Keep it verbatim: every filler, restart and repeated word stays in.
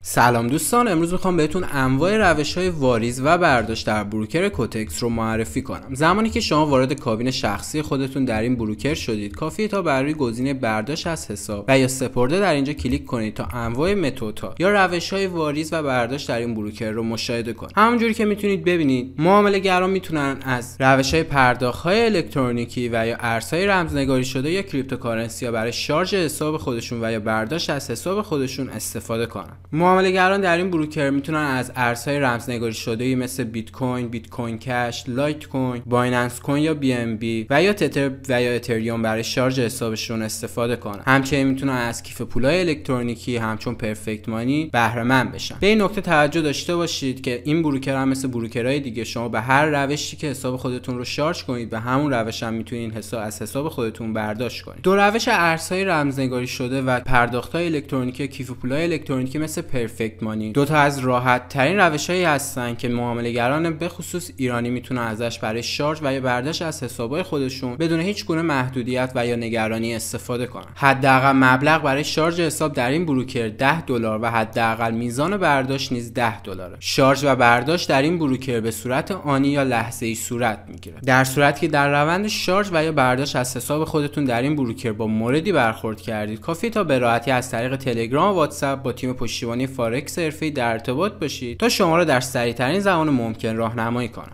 سلام دوستان، امروز میخوام بهتون انواع روش‌های واریز و برداشت در بروکر کوتکس رو معرفی کنم. زمانی که شما وارد کابین شخصی خودتون در این بروکر شدید، کافیه تا بر روی گزینه برداشت از حساب و یا سپرده در اینجا کلیک کنید تا انواع متدها یا روش‌های واریز و برداشت در این بروکر رو مشاهده کنید. همونجوری که میتونید ببینید، معامله‌گران میتونن از روش‌های پرداخت‌های الکترونیکی و یا ارزهای رمزنگاری شده یا کریپتوکارنسی برای شارژ حساب خودشون و یا برداشت از حساب خودشون استفاده کنن. معامله‌گران در این بروکر میتونن از ارزهای رمزنگاری شده‌ای مثل بیت کوین، بیت کوین کش، لایت کوین، بایننس کوین یا بی ام بی و یا تتر و یا اتریوم برای شارژ حسابشون استفاده کنن. همچنین میتونن از کیف پولای الکترونیکی همچون پرفکت مانی بهره مند بشن. به این نکته توجه داشته باشید که این بروکر هم مثل بروکرهای دیگه شما به هر روشی که حساب خودتون رو شارژ کنید به همون روش هم میتونید حساب از حساب خودتون برداشت کنید. دو روش ارزهای رمزنگاری شده و پرداخت‌های الکترونیکی کیف پولای الکترونیکی مثل پرفکت مانی دو تا از راحت ترین روش‌هایی هستن که معامله‌گران به خصوص ایرانی میتونن ازش برای شارژ و یا برداشت از حساب‌های خودشون بدون هیچ گونه محدودیت و یا نگرانی استفاده کنن. حداقل مبلغ برای شارژ حساب در این بروکر ده دلار و حداقل میزان برداشت نیز ده دلاره. شارژ و برداشت در این بروکر به صورت آنی یا لحظه‌ای صورت میگیره. در صورتی که در روند شارژ و یا برداشت از حساب خودتون در این بروکر با موردی برخورد کردید، کافیه تا به راحتی از طریق تلگرام و واتساپ با تیم پشتیبانی فارکس حرفه‌ای در ارتباط باشید تا شما را در سریع‌ترین زمان ممکن راهنمایی کنند.